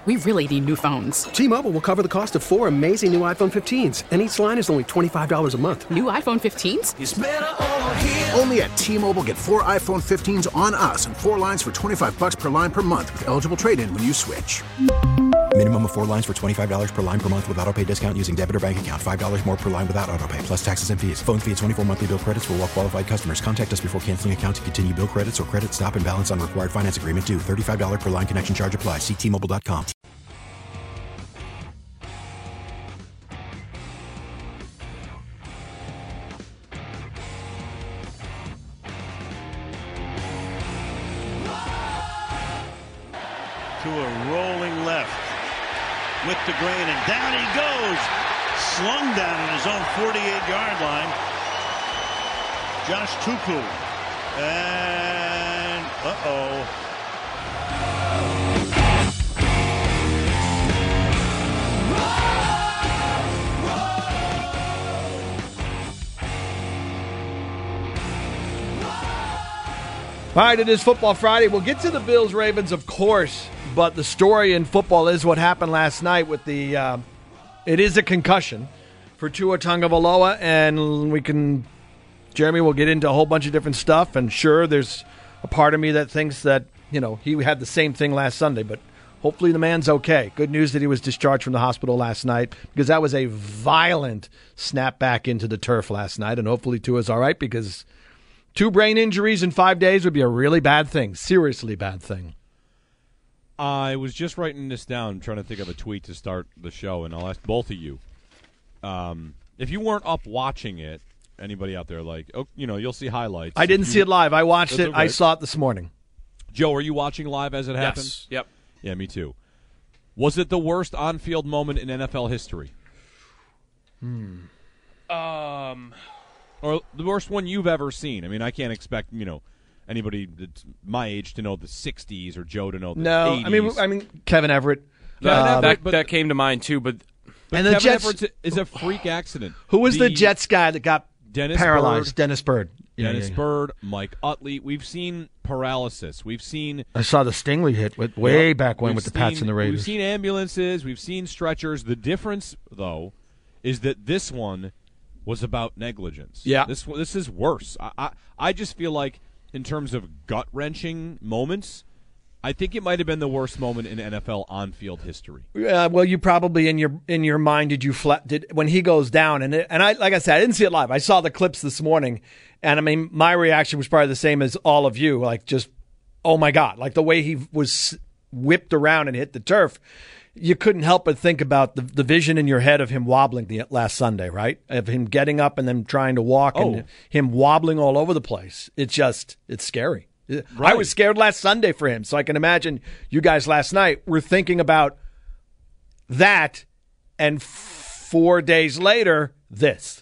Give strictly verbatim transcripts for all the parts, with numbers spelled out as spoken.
we really need new phones. T-Mobile will cover the cost of four amazing new iPhone fifteens, and each line is only twenty-five dollars a month. New iPhone fifteens? It's better over here. Only at T-Mobile, get four iPhone fifteens on us and four lines for twenty-five dollars per line per month with eligible trade-in when you switch. Minimum of four lines for twenty-five dollars per line per month with autopay discount using debit or bank account. five dollars more per line without autopay, plus taxes and fees. Phone fee at twenty-four monthly bill credits for well-qualified customers. Contact us before canceling account to continue bill credits or credit stop and balance on required finance agreement due. thirty-five dollars per line connection charge applies. See T Mobile dot com. To a rolling left with the grain, and down he goes, slung down at his own forty-eight-yard line. Josh Tuku, and uh-oh. All right, it is Football Friday. We'll get to the Bills-Ravens, of course, but the story in football is what happened last night with the uh, – it is a concussion for Tua Tagovailoa, and we can – Jeremy will get into a whole bunch of different stuff, and sure, there's a part of me that thinks that, you know, he had the same thing last Sunday, but hopefully the man's okay. Good news that he was discharged from the hospital last night because that was a violent snap back into the turf last night, and hopefully Tua's all right because – two brain injuries in five days would be a really bad thing, seriously bad thing. I was just writing this down, trying to think of a tweet to start the show, and I'll ask both of you. Um, if you weren't up watching it, anybody out there, like, oh, you know, you'll see highlights. I didn't you, see it live. I watched it. Okay. I saw it this morning. Joe, are you watching live as it happened? Yes. Yep. Yeah, me too. Was it the worst on-field moment in N F L history? Hmm. Um... Or the worst one you've ever seen? I mean, I can't expect, you know, anybody that's my age to know the sixties or Joe to know the no, eighties. I mean, I mean Kevin Everett. Yeah, uh, that, but, that came to mind, too. But, but and the Kevin Jets Everett is a freak accident. Who was the, the Jets guy that got Dennis paralyzed? Bird, Dennis Bird. Yeah, Dennis yeah, yeah. Bird, Mike Utley. We've seen paralysis. We've seen. I saw the Stingley hit with, way you know, back when we've with the seen, Pats and the Raiders. We've seen ambulances. We've seen stretchers. The difference, though, is that this one was about negligence. Yeah. This this is worse. I, I I just feel like in terms of gut-wrenching moments, I think it might have been the worst moment in N F L on-field history. Uh, well, you probably in your in your mind did you flat did when he goes down and it, and I like I said I didn't see it live. I saw the clips this morning, and I mean my reaction was probably the same as all of you. Like just oh my god, like the way he was whipped around and hit the turf. You couldn't help but think about the, the vision in your head of him wobbling the last Sunday, right? Of him getting up and then trying to walk Oh. and him wobbling all over the place. It's just, it's scary. I Right. was scared last Sunday for him, so I can imagine you guys last night were thinking about that, and four days later, this.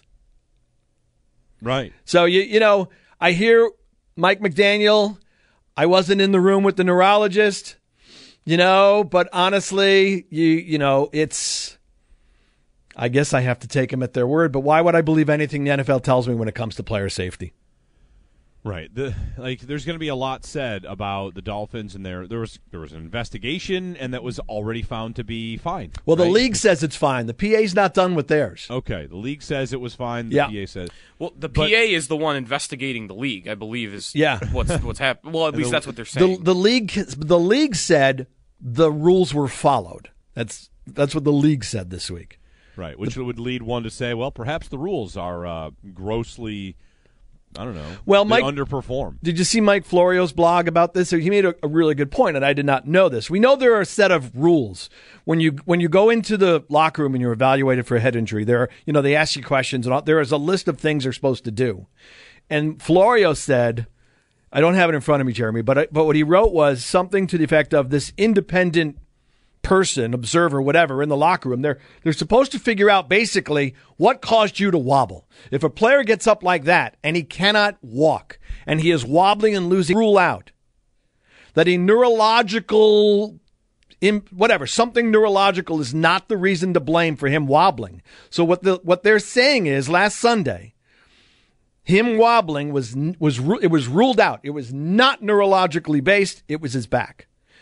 Right. So, you you know, I hear Mike McDaniel, I wasn't in the room with the neurologist. You know, but honestly, you you know, it's, I guess I have to take them at their word, but why would I believe anything the N F L tells me when it comes to player safety? Right. The like there's going to be a lot said about the Dolphins, and there there was there was an investigation, and that was already found to be fine. Well, the right? league says it's fine. The P A's not done with theirs. Okay, the league says it was fine. The Yeah. P A says well, the But- P A is the one investigating the league, I believe, is Yeah. what's what's happening. Well, at least the- that's what they're The saying. the league the league said the rules were followed. That's that's what the league said this week. right, which would lead one to say, well, perhaps the rules are uh, grossly, I don't know, Well, they Mike- underperform. Did you see Mike Florio's blog about this? He made a, a really good point, and I did not know this. We know there are a set of rules when you when you go into the locker room and you're evaluated for a head injury. There, are, you know, they ask you questions, and all, there is a list of things they're supposed to do. And Florio said, I don't have it in front of me, Jeremy, but I, but what he wrote was something to the effect of this independent person, observer, whatever, in the locker room. They're they're supposed to figure out basically what caused you to wobble. If a player gets up like that and he cannot walk and he is wobbling and losing, rule out that a neurological, whatever, something neurological is not the reason to blame for him wobbling. So what the what they're saying is last Sunday, him wobbling was was it was ruled out. It was not neurologically based. It was his back.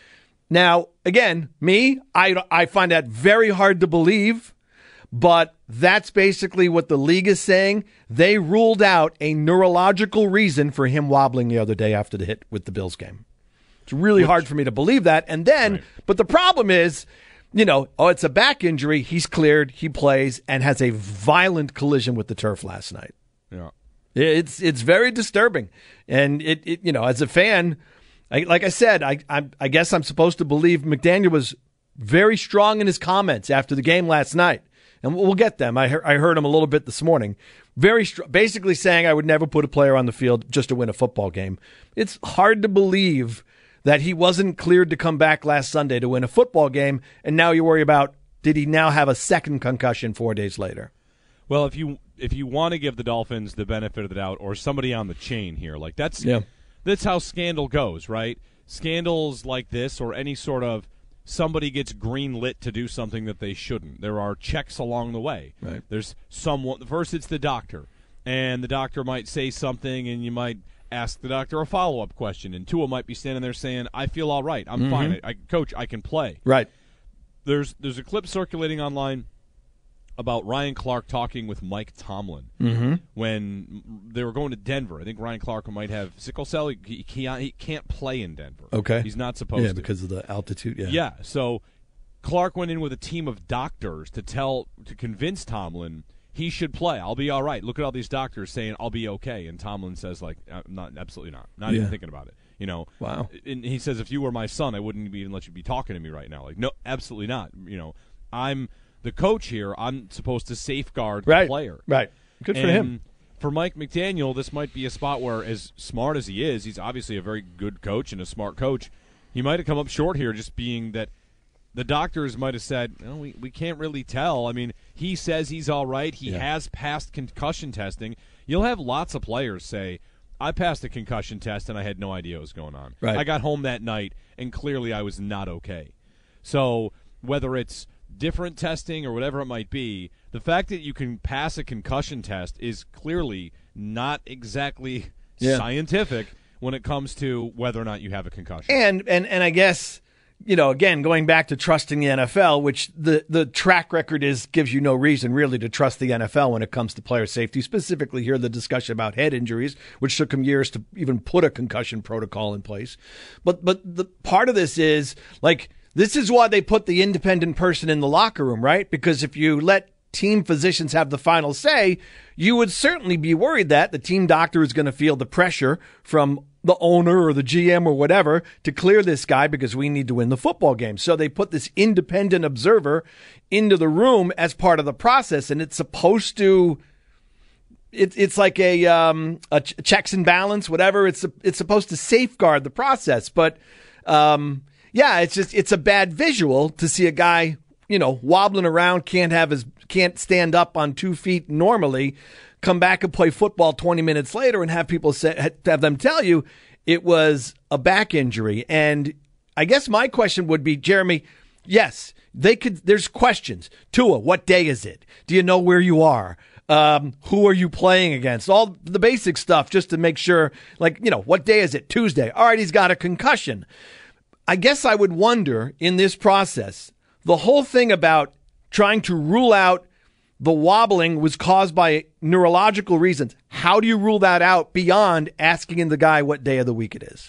Now, again, me, I, I find that very hard to believe, but that's basically what the league is saying. They ruled out a neurological reason for him wobbling the other day after the hit with the Bills game. It's really Which, hard for me to believe that. And then, right. but the problem is, you know, oh, it's a back injury. He's cleared, he plays, and has a violent collision with the turf last night. Yeah. It's it's very disturbing. And, it, it you know, as a fan, I, like I said, I, I I guess I'm supposed to believe McDaniel was very strong in his comments after the game last night. And we'll get them. I, he- I heard him a little bit this morning. Very str- basically saying I would never put a player on the field just to win a football game. It's hard to believe that he wasn't cleared to come back last Sunday to win a football game, and now you worry about, did he now have a second concussion four days later? Well, if you if you want to give the Dolphins the benefit of the doubt, or somebody on the chain here, like that's yeah. that's how scandal goes, right? Scandals like this, or any sort of somebody gets green lit to do something that they shouldn't. There are checks along the way. Right. There's someone. First, it's the doctor, and the doctor might say something, and you might ask the doctor a follow-up question, and Tua might be standing there saying, I feel all right. I'm mm-hmm. fine. I, I, Coach, I can play. Right. There's there's a clip circulating online about Ryan Clark talking with Mike Tomlin mm-hmm. when they were going to Denver. I think Ryan Clark might have sickle cell. He, he, he can't play in Denver. Okay. He's not supposed yeah, to. Yeah, because of the altitude. Yeah. Yeah, so Clark went in with a team of doctors to tell to convince Tomlin he should play. I'll be all right. Look at all these doctors saying I'll be okay, and Tomlin says like, I'm not, absolutely not, not yeah. even thinking about it. You know, wow. And he says if you were my son, I wouldn't even let you be talking to me right now. Like, no, absolutely not. You know, I'm the coach here. I'm supposed to safeguard right. the player. Right. Good for and him. For Mike McDaniel, this might be a spot where, as smart as he is, he's obviously a very good coach and a smart coach. He might have come up short here, just being that. The doctors might have said, no, we, we can't really tell. I mean, he says he's all right. He yeah. has passed concussion testing. You'll have lots of players say, I passed a concussion test and I had no idea what was going on. Right. I got home that night and clearly I was not okay. So whether it's different testing or whatever it might be, the fact that you can pass a concussion test is clearly not exactly yeah. scientific when it comes to whether or not you have a concussion. And and and I guess, you know, again, going back to trusting the N F L, which the, the track record is gives you no reason really to trust the N F L when it comes to player safety, specifically here the discussion about head injuries, which took them years to even put a concussion protocol in place. But but the part of this is, like, this is why they put the independent person in the locker room, right? Because if you let team physicians have the final say, you would certainly be worried that the team doctor is going to feel the pressure from the owner or the G M or whatever to clear this guy because we need to win the football game. So they put this independent observer into the room as part of the process, and it's supposed to it, it's like a um, a ch- checks and balance, whatever. It's a, it's supposed to safeguard the process, but um, yeah, it's just it's a bad visual to see a guy, you know, wobbling around, can't have his can't stand up on two feet normally, come back and play football twenty minutes later and have people say, have them tell you it was a back injury. And I guess my question would be, Jeremy, yes, they could, there's questions. Tua, what day is it? Do you know where you are? Um, who are you playing against? All the basic stuff just to make sure, like, you know, what day is it? Tuesday. All right, he's got a concussion. I guess I would wonder in this process, the whole thing about trying to rule out the wobbling was caused by neurological reasons. How do you rule that out beyond asking the guy what day of the week it is?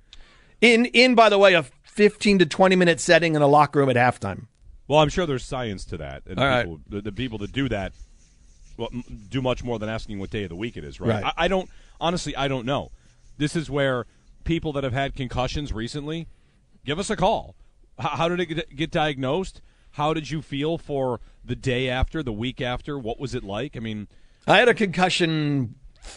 In, in by the way, a fifteen to twenty minute setting in a locker room at halftime. Well, I'm sure there's science to that. And All people, right. the, the people that do that well, do much more than asking what day of the week it is, right? right. I, I don't, honestly, I don't know. This is where people that have had concussions recently, give us a call. How, how did it get, get diagnosed? How did you feel for the day after, the week after? What was it like? I mean, I had a concussion.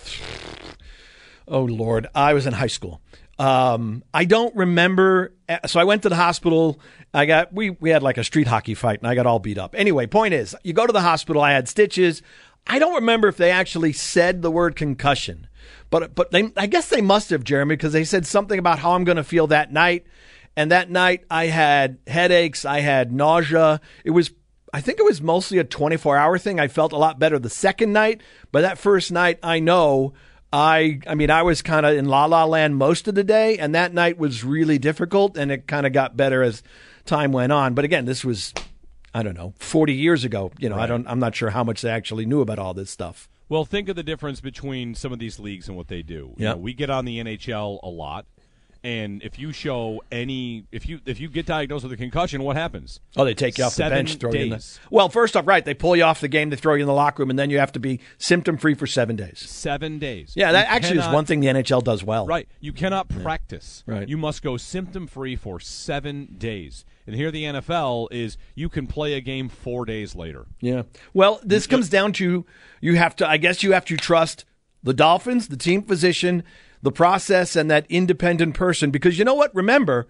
Oh, Lord. I was in high school. Um, I don't remember. So I went to the hospital. I got, we, we had like a street hockey fight and I got all beat up. Anyway, point is, you go to the hospital. I had stitches. I don't remember if they actually said the word concussion, but, but they, I guess they must have, Jeremy, because they said something about how I'm going to feel that night. And that night I had headaches, I had nausea. It was, I think it was mostly a twenty-four hour thing. I felt a lot better the second night, but that first night I know I I mean, I was kind of in la-la land most of the day, and that night was really difficult, and it kind of got better as time went on. But again, this was, I don't know, forty years ago. You know, Right. I don't, I'm not sure how much they actually knew about all this stuff. Well, think of the difference between some of these leagues and what they do. You Yeah. know, we get on the N H L a lot, and if you show any, if you if you get diagnosed with a concussion, what happens? Oh, they take you off Seven the bench, throw you in the. days. Well, first off, right, they pull you off the game, they throw you in the locker room, and then you have to be symptom-free for seven days. Seven days. Yeah, that You actually is cannot- one thing the N H L does well. Right. You cannot practice. Right. You must go symptom-free for seven days. And here the N F L is you can play a game four days later. Yeah. Well, this comes down to you have to, I guess you have to trust the Dolphins, the team physician, the process, and that independent person. Because you know what? Remember,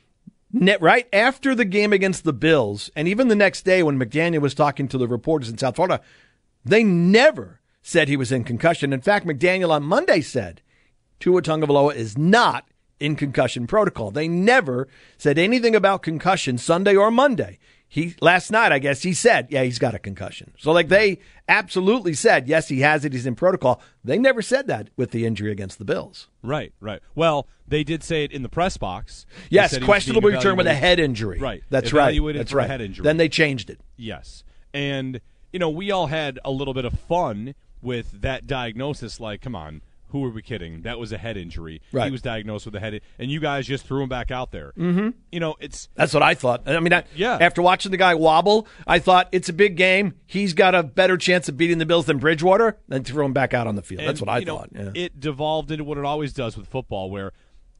net, right after the game against the Bills, and even the next day when McDaniel was talking to the reporters in South Florida, they never said he was in concussion. In fact, McDaniel on Monday said Tua Tagovailoa is not in concussion protocol. They never said anything about concussion Sunday or Monday. He last night, I guess, he said, yeah, he's got a concussion. So, like, they absolutely said, yes, he has it. He's in protocol. They never said that with the injury against the Bills. Right, right. Well, they did say it in the press box. They Yes, said he was questionable being return with a evaluated- head injury. Right. That's right. Evaluated That's for right. a head injury. Then they changed it. Yes. And, you know, we all had a little bit of fun with that diagnosis. Like, come on, who are we kidding? That was a head injury. Right. He was diagnosed with a head, and you guys just threw him back out there. Mm-hmm. You know, it's That's what I thought. I mean, I, Yeah. after watching the guy wobble, I thought it's a big game. He's got a better chance of beating the Bills than Bridgewater. Then throw him back out on the field. That's and, what I you know, thought. Yeah. It devolved into what it always does with football, where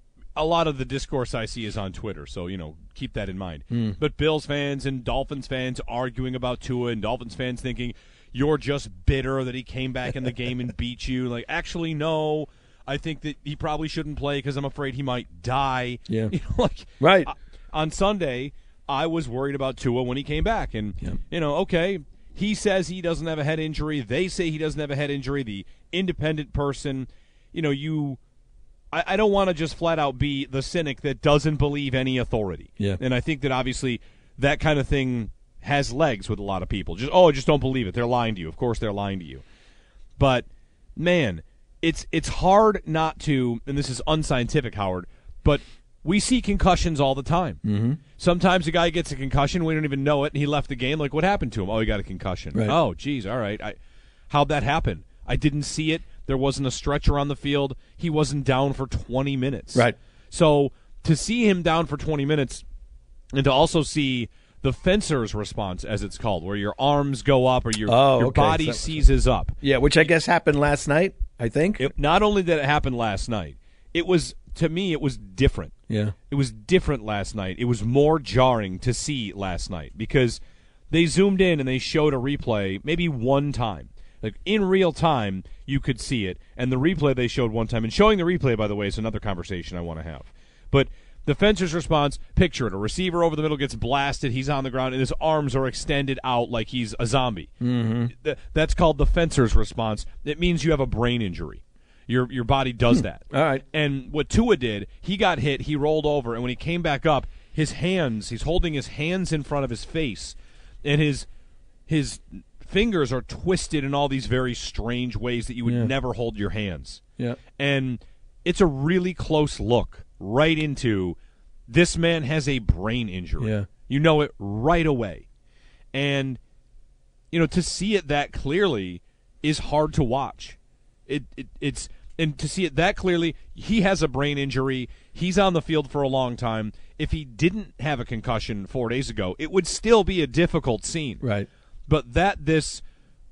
a lot of the discourse I see is on Twitter, so, you know, keep that in mind. Hmm. But Bills fans and Dolphins fans arguing about Tua, and Dolphins fans thinking you're just bitter that he came back in the game and beat you. Like, actually, no. I think that he probably shouldn't play because I'm afraid he might die. Yeah. You know, like, Right. I- on Sunday, I was worried about Tua when he came back. And, Yeah. you know, okay, he says he doesn't have a head injury. They say he doesn't have a head injury. The independent person, you know, you – I, I don't want to just flat out be the cynic that doesn't believe any authority. Yeah. And I think that obviously that kind of thing has legs with a lot of people. Just, oh, just don't believe it. They're lying to you. Of course they're lying to you. But, man – It's it's hard not to, and this is unscientific, Howard, but we see concussions all the time. Mm-hmm. Sometimes a guy gets a concussion, we don't even know it, and he left the game. Like, what happened to him? Oh, he got a concussion. Right. Oh, geez, all right. I, how'd that happen? I didn't see it. There wasn't a stretcher on the field. He wasn't down for twenty minutes. Right. So to see him down for twenty minutes and to also see the fencer's response, as it's called, where your arms go up or your, Oh, your okay. body So- seizes up. Yeah, which I guess happened last night, I think. It, not only did it happen last night, it was, to me, it was different. Yeah. It was different last night. It was more jarring to see last night because they zoomed in and they showed a replay maybe one time. Like, in real time, you could see it. And the replay they showed one time. And showing the replay, by the way, is another conversation I want to have. But the fencer's response, picture it. A receiver over the middle gets blasted. He's on the ground, and his arms are extended out like he's a zombie. Mm-hmm. Th- that's called the fencer's response. It means you have a brain injury. Your your body does that. All right. And what Tua did, he got hit, he rolled over, and when he came back up, his hands, he's holding his hands in front of his face, and his his fingers are twisted in all these very strange ways that you would Yeah. never hold your hands. Yeah. And it's a really close look right into this man has a brain injury. Yeah. You know it right away. And, you know, to see it that clearly is hard to watch. It, it It's and to see it that clearly, he has a brain injury. He's on the field for a long time. If he didn't have a concussion four days ago, it would still be a difficult scene. Right. But that this,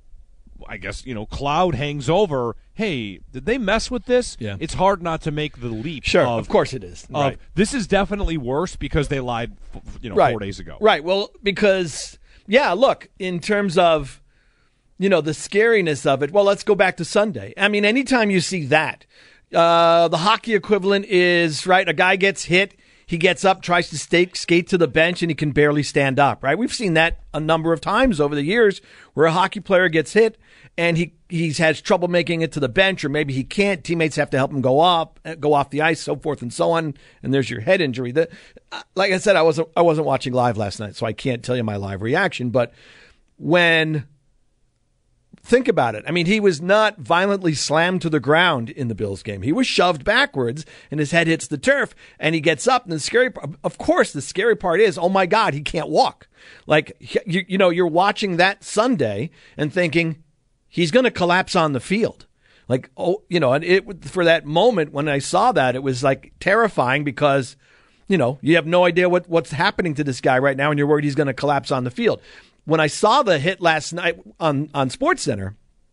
I guess, you know, cloud hangs over, hey, did they mess with this? Yeah. It's hard not to make the leap. Sure, of, of course it is. Of, Right. This is definitely worse because they lied, f- you know, right. four days ago. Right. Well, because, yeah, look, in terms of, you know, the scariness of it, well, let's go back to Sunday. I mean, anytime you see that, uh, the hockey equivalent is, right, a guy gets hit, he gets up, tries to stake, skate to the bench, and he can barely stand up, right? We've seen that a number of times over the years where a hockey player gets hit and he he's has trouble making it to the bench, or maybe he can't. Teammates have to help him go up, go off the ice, so forth and so on. And there's your head injury. The, like I said, I wasn't I wasn't watching live last night, so I can't tell you my live reaction. But when think about it. I mean, he was not violently slammed to the ground in the Bills game. He was shoved backwards, and his head hits the turf, and he gets up. And the scary, of course, the scary part is, oh my God, he can't walk. Like, you, you know, you're watching that Sunday and thinking he's going to collapse on the field. Like, oh, you know, and it for that moment when I saw that, it was like terrifying because, you know, you have no idea what, what's happening to this guy right now, and you're worried he's going to collapse on the field. When I saw the hit last night on, on SportsCenter,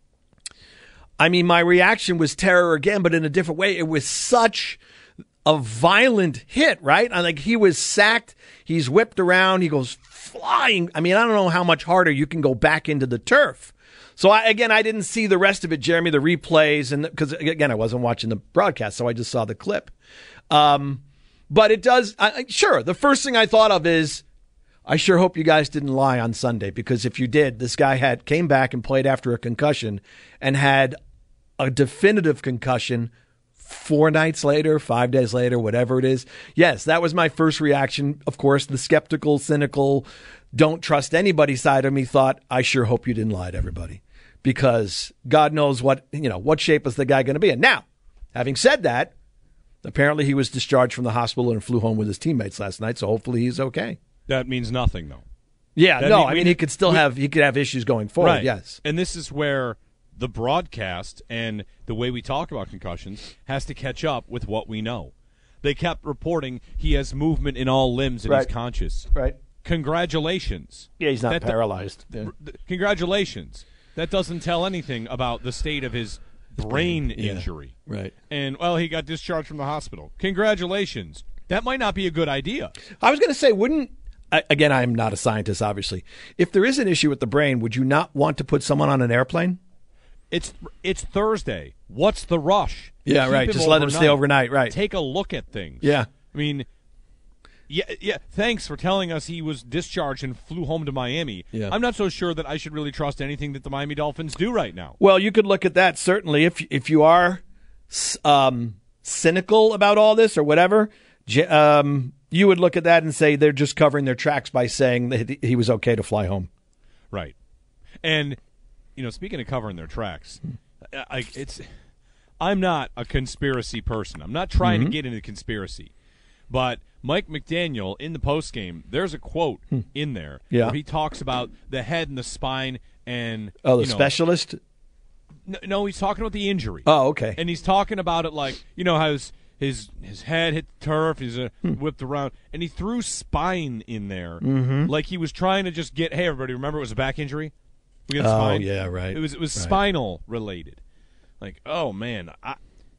I mean, my reaction was terror again, but in a different way. It was such a violent hit, right? I like he was sacked. He's whipped around. He goes flying. I mean, I don't know how much harder you can go back into the turf. So, I, again, I didn't see the rest of it, Jeremy, the replays, and because, again, I wasn't watching the broadcast, so I just saw the clip. Um, but it does, I, sure, the first thing I thought of is, I sure hope you guys didn't lie on Sunday, because if you did, this guy had came back and played after a concussion and had a definitive concussion four nights later, five days later, whatever it is. Yes, that was my first reaction. Of course, the skeptical, cynical, don't trust anybody side of me thought, I sure hope you didn't lie to everybody, because God knows what, you know, what shape is the guy going to be in. Now, having said that, apparently he was discharged from the hospital and flew home with his teammates last night, so hopefully he's okay. That means nothing, though. Yeah, that no, mean, I mean, we, he could still we, have he could have issues going forward, right. Yes. And this is where the broadcast and the way we talk about concussions has to catch up with what we know. They kept reporting he has movement in all limbs and right. he's conscious. Right. Congratulations. Yeah, he's not that paralyzed. Do- yeah. Congratulations. That doesn't tell anything about the state of his brain yeah. injury. Right. And, well, he got discharged from the hospital. Congratulations. That might not be a good idea. I was going to say, wouldn't, again, I'm not a scientist, obviously. If there is an issue with the brain, would you not want to put someone on an airplane? It's it's Thursday. What's the rush? Yeah, Keep right. him Just let him stay overnight, right. Take a look at things. Yeah. I mean, yeah, yeah. Thanks for telling us he was discharged and flew home to Miami. Yeah. I'm not so sure that I should really trust anything that the Miami Dolphins do right now. Well, you could look at that, certainly. If if you are um, cynical about all this or whatever, um, you would look at that and say they're just covering their tracks by saying that he was okay to fly home. Right. And, you know, speaking of covering their tracks, I, it's I'm not a conspiracy person. I'm not trying Mm-hmm. to get into conspiracy. But Mike McDaniel, in the postgame, there's a quote Hmm. in there Yeah. where he talks about the head and the spine and Oh, the you know, specialist? No, no, he's talking about the injury. Oh, okay. And he's talking about it like, you know, how his his, his head hit the turf, he's uh, Hmm. whipped around, and he threw spine in there, Mhm. like he was trying to just get, hey, everybody, remember it was a back injury? We got Oh, spine. yeah, right. It was it was Right. spinal related. Like, oh man, I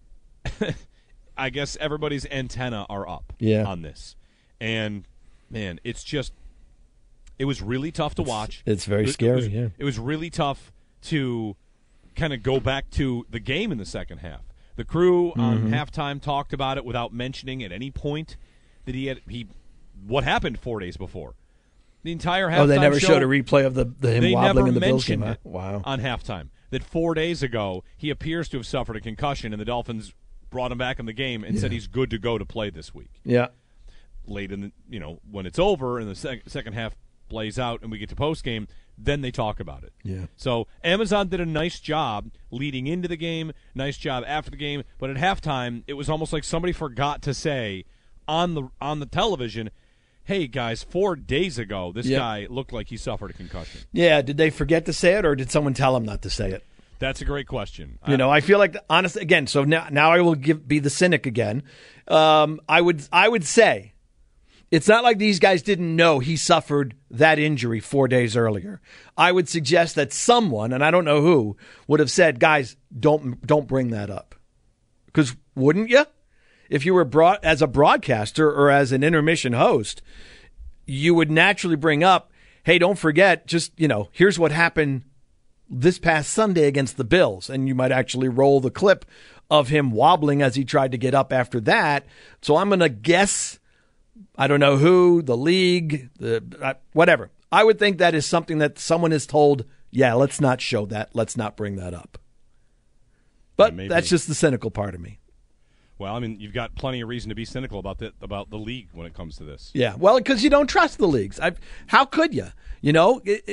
I guess everybody's antenna are up Yeah. on this, and man, it's just it was really tough to watch. it's very It- it scary, was- yeah. It was really tough to kind of go back to the game in the second half. The crew on Mhm. halftime talked about it without mentioning at any point that he had he what happened four days before. The entire halftime Oh, they never show, showed a replay of the, the him they wobbling never in the Bills game. mentioned Huh? it Wow. on halftime that four days ago he appears to have suffered a concussion, and the Dolphins brought him back in the game and said Yeah. he's good to go to play this week. Yeah. Late in the, you know, when it's over and the sec- second half plays out and we get to post game, then they talk about it. Yeah. So Amazon did a nice job leading into the game, nice job after the game, but at halftime it was almost like somebody forgot to say on the on the television, hey guys, four days ago this Yep. guy looked like he suffered a concussion. Yeah, did they forget to say it, or did someone tell him not to say it? That's a great question. You know, I feel like, honestly, again, so now, now I will give be the cynic again. Um, I would I would say it's not like these guys didn't know he suffered that injury four days earlier. I would suggest that someone, and I don't know who, would have said, guys, don't don't bring that up. Because wouldn't you? If you were brought as a broadcaster or as an intermission host, you would naturally bring up, hey, don't forget, just, you know, here's what happened this past Sunday against the Bills, and you might actually roll the clip of him wobbling as he tried to get up after that. So I'm going to guess, I don't know who, the league, the uh, whatever. I would think that is something that someone is told, yeah, let's not show that. Let's not bring that up. But Maybe. that's just the cynical part of me. Well, I mean, you've got plenty of reason to be cynical about the about the league when it comes to this. Yeah, well, because you don't trust the leagues. I, how could you? You know, it, it,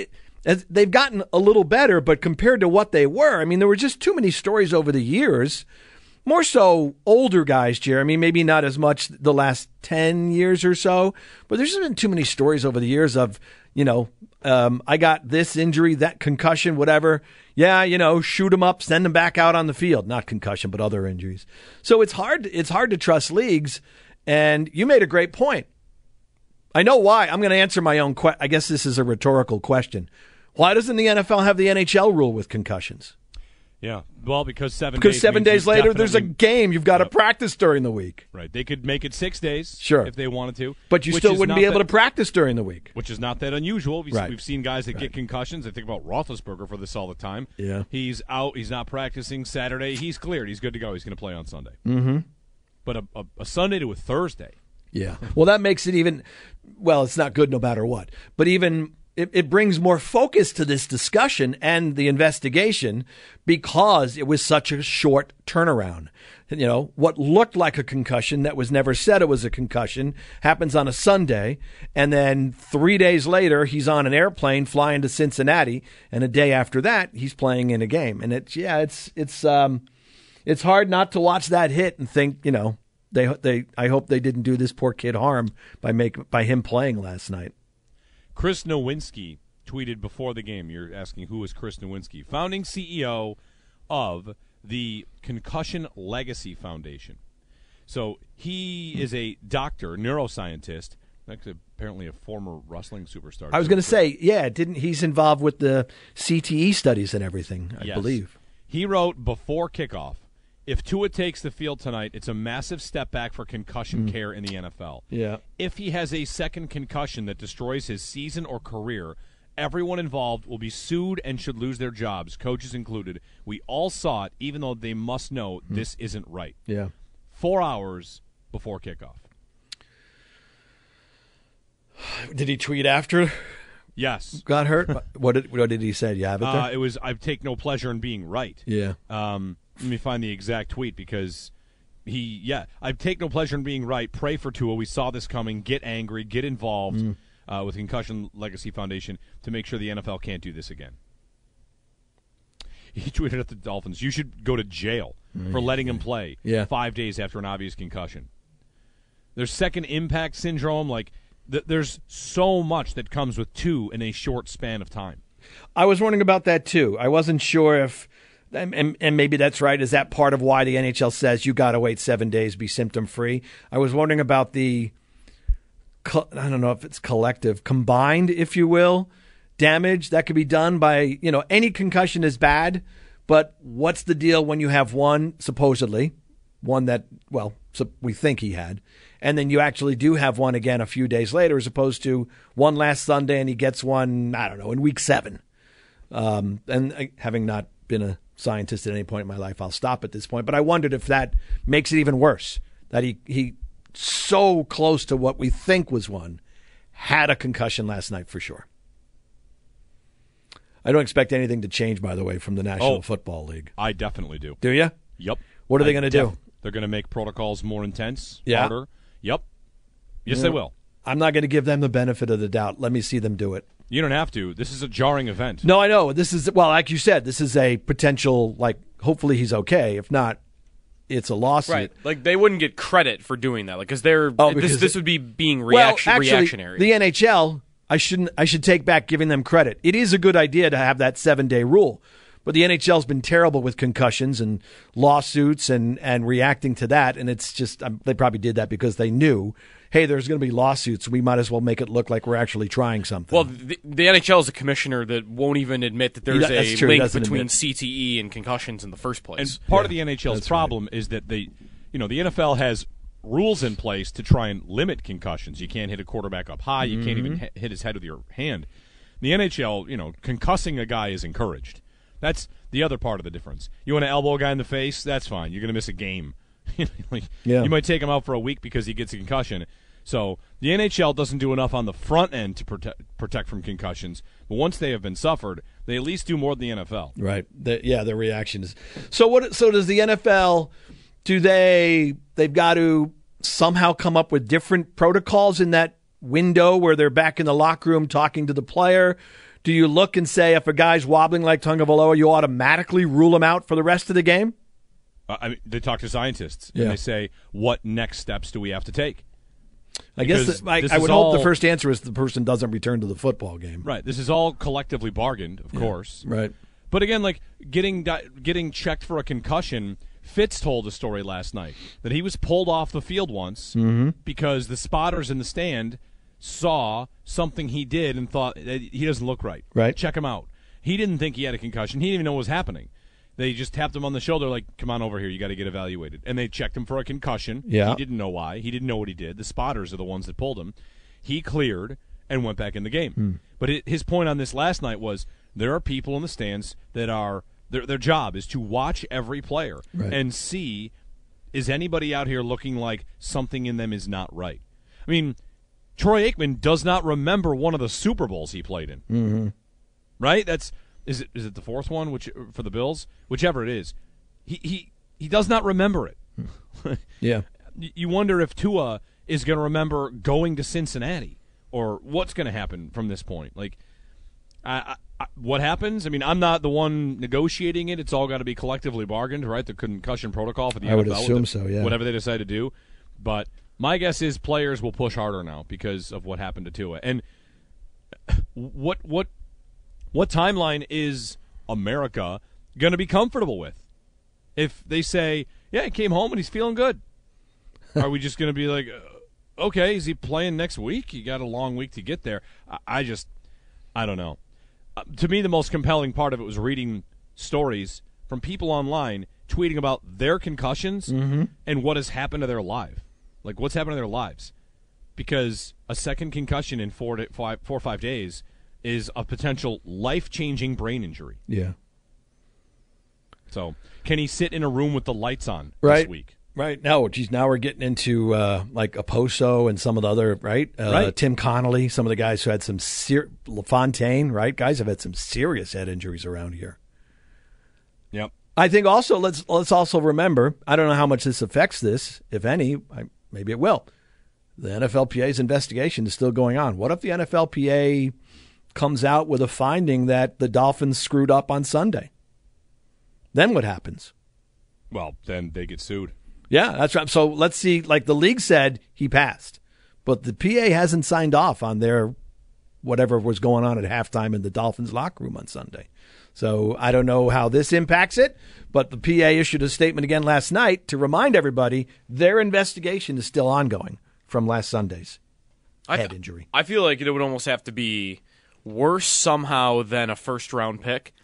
as they've gotten a little better, but compared to what they were, I mean, there were just too many stories over the years. More so older guys, Jeremy, maybe not as much the last ten years or so, but there's just been too many stories over the years of, you know, um, I got this injury, that concussion, whatever. Yeah, you know, shoot him up, send him back out on the field. Not concussion, but other injuries. So it's hard, it's hard to trust leagues, and you made a great point. I know why. I'm going to answer my own question. I guess this is a rhetorical question. Why doesn't the N F L have the N H L rule with concussions? Yeah, well, because seven because days seven days later there's a definitely- game. You've got to Yep. practice during the week. Right. They could make it six days Sure. if they wanted to. But you which still is wouldn't not be able that- to practice during the week. Which is not that unusual. We've, Right. we've seen guys that Right. get concussions. I think about Roethlisberger for this all the time. Yeah. He's out. He's not practicing Saturday. He's cleared. He's good to go. He's going to play on Sunday. Mm-hmm. But a, a, a Sunday to a Thursday. Yeah. Well, that makes it even, well, it's not good no matter what. But even, it, it brings more focus to this discussion and the investigation because it was such a short turnaround. You know, what looked like a concussion that was never said it was a concussion happens on a Sunday. And then three days later, he's on an airplane flying to Cincinnati. And a day after that, he's playing in a game. And it's, yeah, it's, it's, um, it's hard not to watch that hit and think, you know, They, they, I hope they didn't do this poor kid harm by make by him playing last night. Chris Nowinski tweeted before the game. You're asking who is Chris Nowinski? Founding C E O of the Concussion Legacy Foundation. So he is a doctor, neuroscientist, actually apparently a former wrestling superstar. I was going to say, yeah, didn't he's involved with the C T E studies and everything, I Yes. believe. He wrote before kickoff, if Tua takes the field tonight, it's a massive step back for concussion care in the N F L. Yeah. If he has a second concussion that destroys his season or career, everyone involved will be sued and should lose their jobs, coaches included. We all saw it, even though they must know this isn't right. Yeah. Four hours before kickoff. Did he tweet after Yes. got hurt? what did what did he say? You have it there? Uh, it was, I take no pleasure in being right. yeah. Um, let me find the exact tweet because he, yeah, I take no pleasure in being right. Pray for Tua. We saw this coming. Get angry. Get involved Mm. uh, with Concussion Legacy Foundation to make sure the N F L can't do this again. He tweeted at the Dolphins, you should go to jail for letting him play Yeah. five days after an obvious concussion. There's second impact syndrome. Like, th- there's so much that comes with two in a short span of time. I was wondering about that too. I wasn't sure if, and, and, and maybe that's right. Is that part of why the N H L says you got to wait seven days, be symptom free? I was wondering about the, co- I don't know if it's collective, combined, if you will, damage that could be done by, you know, any concussion is bad, but what's the deal when you have one, supposedly, one that, well, so we think he had, and then you actually do have one again a few days later as opposed to one last Sunday and he gets one, I don't know, in week seven. Um, and I, having not been a scientist at any point in my life, I'll stop at this point. But I wondered if that makes it even worse, that he, he so close to what we think was one, had a concussion last night for sure. I don't expect anything to change, by the way, from the National Oh. Football League. I definitely do. Do you? Yep. What are they I gonna def- do? They're going to make protocols more intense, Yeah. harder. Yep. Yes, they will. I'm not going to give them the benefit of the doubt. Let me see them do it. You don't have to. This is a jarring event. No, I know. This is, well, like you said, this is a potential, like, hopefully he's okay. If not, it's a lawsuit. Right. Like, they wouldn't get credit for doing that. Like, cause they're, Oh, because this, this it- would be being Well, reaction, actually, reactionary. the N H L, I shouldn't. I should take back giving them credit. It is a good idea to have that seven day rule, but the N H L's been terrible with concussions and lawsuits and and reacting to that. And it's just um, they probably did that because they knew, hey, there's going to be lawsuits. We might as well make it look like we're actually trying something. Well, the, the N H L is a commissioner that won't even admit that there's He- that's a true, he link doesn't between admit. C T E and concussions in the first place. And part Yeah, of the N H L's that's problem is that they, you know, the N F L has rules in place to try and limit concussions. You can't hit a quarterback up high. You can't even hit his head with your hand. The N H L, you know, concussing a guy is encouraged. That's the other part of the difference. You want to elbow a guy in the face? That's fine. You're going to miss a game. like, Yeah. You might take him out for a week because he gets a concussion. So the N H L doesn't do enough on the front end to protect, protect from concussions. But once they have been suffered, they at least do more than the N F L. Right. The, yeah, the reaction is. So what? So does the N F L? Do they? They've got to somehow come up with different protocols in that window where they're back in the locker room talking to the player. do you look and say if a guy's wobbling like Tagovailoa, you automatically rule him out for the rest of the game? Uh, I mean, they talk to scientists, Yeah. and they say, what next steps do we have to take? I guess Because the, I, this I is would all- hope the first answer is the person doesn't return to the football game. Right. This is all collectively bargained, of course. Right. But again, like getting di- getting checked for a concussion, Fitz told a story last night that he was pulled off the field once Mm-hmm. because the spotters in the stand saw something he did and thought that he doesn't look right. Right. Check him out. He didn't think he had a concussion. He didn't even know what was happening. They just tapped him on the shoulder like, come on over here, you got to get evaluated. And they checked him for a concussion. Yeah. He didn't know why. He didn't know what he did. The spotters are the ones that pulled him. He cleared and went back in the game. Hmm. But it, his point on this last night was there are people in the stands that are their their job is to watch every player Right. and see, is anybody out here looking like something in them is not right? I mean, Troy Aikman does not remember one of the Super Bowls he played in. Mm-hmm. Right? That's is it is it the fourth one which for the Bills? Whichever it is. He he he does not remember it. Yeah. You wonder if Tua is going to remember going to Cincinnati or what's going to happen from this point. Like, I, I, what happens? I mean, I'm not the one negotiating it. It's all got to be collectively bargained, right? The concussion protocol for the I N F L. would with assume the- so, yeah. Whatever they decide to do. But my guess is players will push harder now because of what happened to Tua. And what what what timeline is America going to be comfortable with? If they say, yeah, he came home and he's feeling good. Are we just going to be like, uh, okay, is he playing next week? You got a long week to get there. I, I just, I don't know. Uh, to me, the most compelling part of it was reading stories from people online tweeting about their concussions Mm-hmm. and what has happened to their life. Like, what's happened to their lives. Because a second concussion in four, to five, four or five days is a potential life-changing brain injury. Yeah. So, can he sit in a room with the lights on Right. this week? Right. No, geez, now we're getting into uh, like Oposo and some of the other, right? Uh, Right. Tim Connolly, some of the guys who had some ser- LaFontaine, right? Guys have had some serious head injuries around here. Yep. I think also let's let's also remember, I don't know how much this affects this, if any, I, maybe it will. The N F L P A's investigation is still going on. What if the N F L P A comes out with a finding that the Dolphins screwed up on Sunday? Then what happens? Well, then they get sued. Yeah, that's right. So let's see. Like the league said, he passed, but the P A hasn't signed off on their whatever was going on at halftime in the Dolphins locker room on Sunday. So I don't know how this impacts it, but the P A issued a statement again last night to remind everybody their investigation is still ongoing from last Sunday's I, head injury. I feel like it would almost have to be worse somehow than a first round pick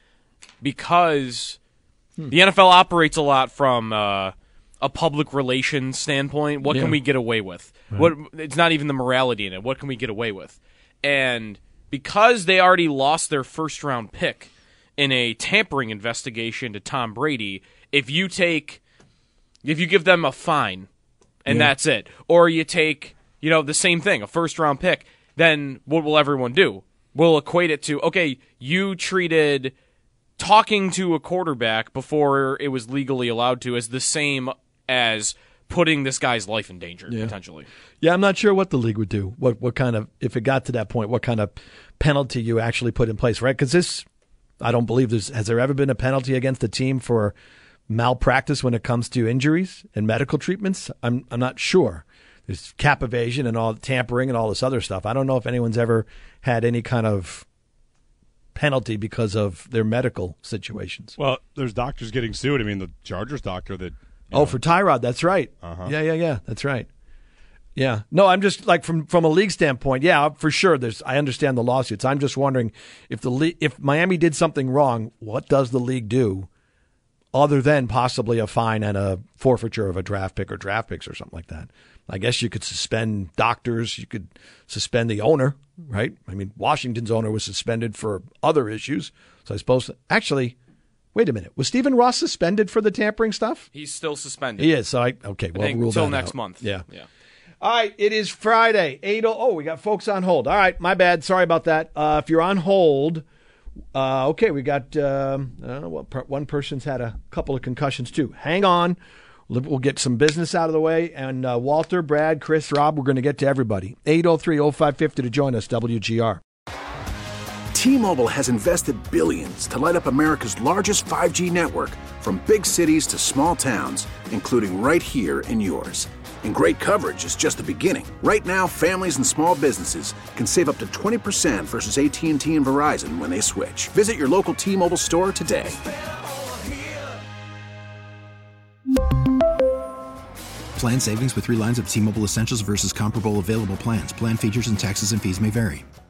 because Hmm. the N F L operates a lot from uh, a public relations standpoint. What Yeah. can we get away with? Right. What it's not even the morality in it. What can we get away with? And because they already lost their first round pick in a tampering investigation to Tom Brady, if you take if you give them a fine and Yeah. that's it, or you take, you know, the same thing, a first round pick, then what will everyone do? We'll equate it to, okay, you treated talking to a quarterback before it was legally allowed to as the same as putting this guy's life in danger, Yeah. potentially. Yeah, I'm not sure what the league would do. What what kind of, if it got to that point, what kind of penalty you actually put in place, right? Because this, I don't believe there's, has there ever been a penalty against a team for malpractice when it comes to injuries and medical treatments? I'm I'm not sure. There's cap evasion and all tampering and all this other stuff. I don't know if anyone's ever had any kind of penalty because of their medical situations. Well, there's doctors getting sued. I mean, the Chargers doctor that. Oh, for Tyrod, that's right. Uh-huh. Yeah, yeah, yeah, that's right. Yeah. No, I'm just like from from a league standpoint, yeah, for sure there's I understand the lawsuits. I'm just wondering if the le- if Miami did something wrong, what does the league do other than possibly a fine and a forfeiture of a draft pick or draft picks or something like that? I guess you could suspend doctors, you could suspend the owner, right? I mean, Washington's owner was suspended for other issues. So I suppose actually wait a minute. Was Stephen Ross suspended for the tampering stuff? He's still suspended. He is. So I okay, I well, think rule until that next out. month. Yeah. Yeah. All right, it is Friday. eight oh Oh, we got folks on hold. All right, my bad. Sorry about that. Uh, if you're on hold, uh, okay, we got um, I don't know what per- one person's had a couple of concussions too. Hang on. We'll we'll get some business out of the way. And uh, Walter, Brad, Chris, Rob, we're going to get to everybody. eight oh three oh five five oh to join us, W G R. T-Mobile has invested billions to light up America's largest five G network, from big cities to small towns, including right here in yours. And great coverage is just the beginning. Right now, families and small businesses can save up to twenty percent versus A T and T and Verizon when they switch. Visit your local T-Mobile store today. Plan savings with three lines of T-Mobile Essentials versus comparable available plans. Plan features and taxes and fees may vary.